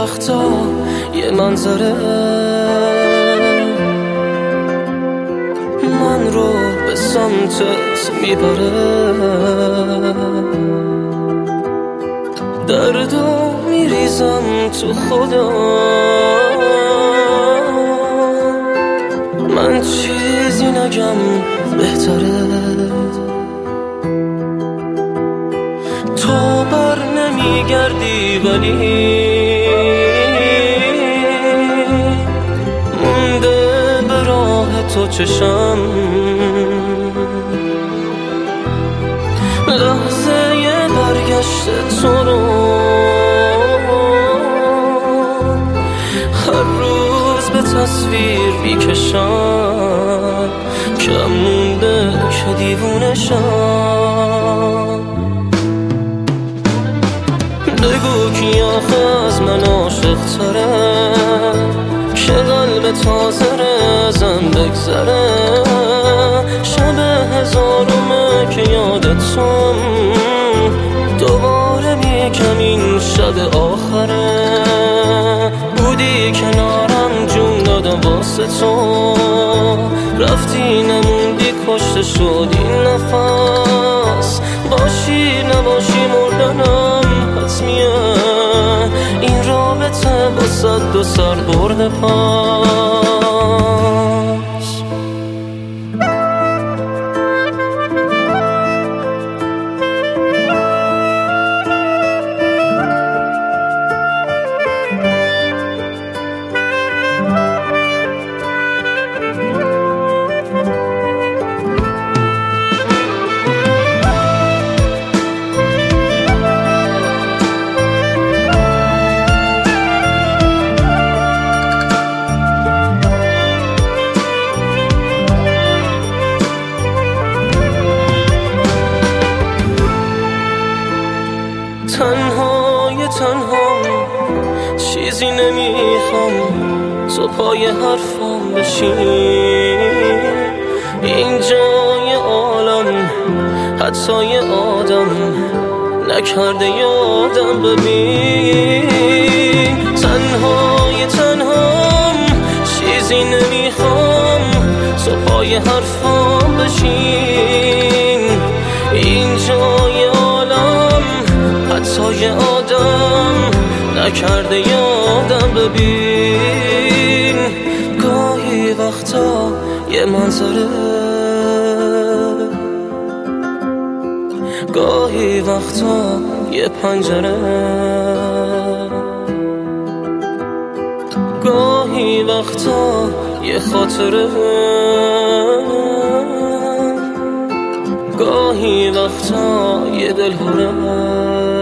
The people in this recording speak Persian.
وقتا یه منظره من رو به سمتت میبره، دردو میریزم تو خودم، من چیزی نگم بهتره. تو بر نمیگردی ولی مونده به راه تو چشم، لحظه برگشت تو رو هر روز به تصویر میکشم، کم مونده که دیوونشم. بگو کی آخه از من عاشق تره که قلب تازه ازم بگذره، شب هزارمه که یادتم دوباره میگم این شب آخره. بودی کنارم جون دادم واسه تو، رفتی نموندی کشته شد این نفس، باشی نباشی مردنم حتمیه، این رابطه با صد و سر برده پس. تنهام چیزی نمیخوام، تو پای حرفام بشین، این جای عالم حتی یه آدم نکرده یادم ببین. تنهام چیزی نمیخوام، تو پای حرفام بشین، این جای عالم حتی یه آدم نکرده یادم ببین. گاهی وقتا یه منظره، گاهی وقتا یه پنجره، گاهی وقتا یه خاطره، گاهی وقتا یه دلهوره.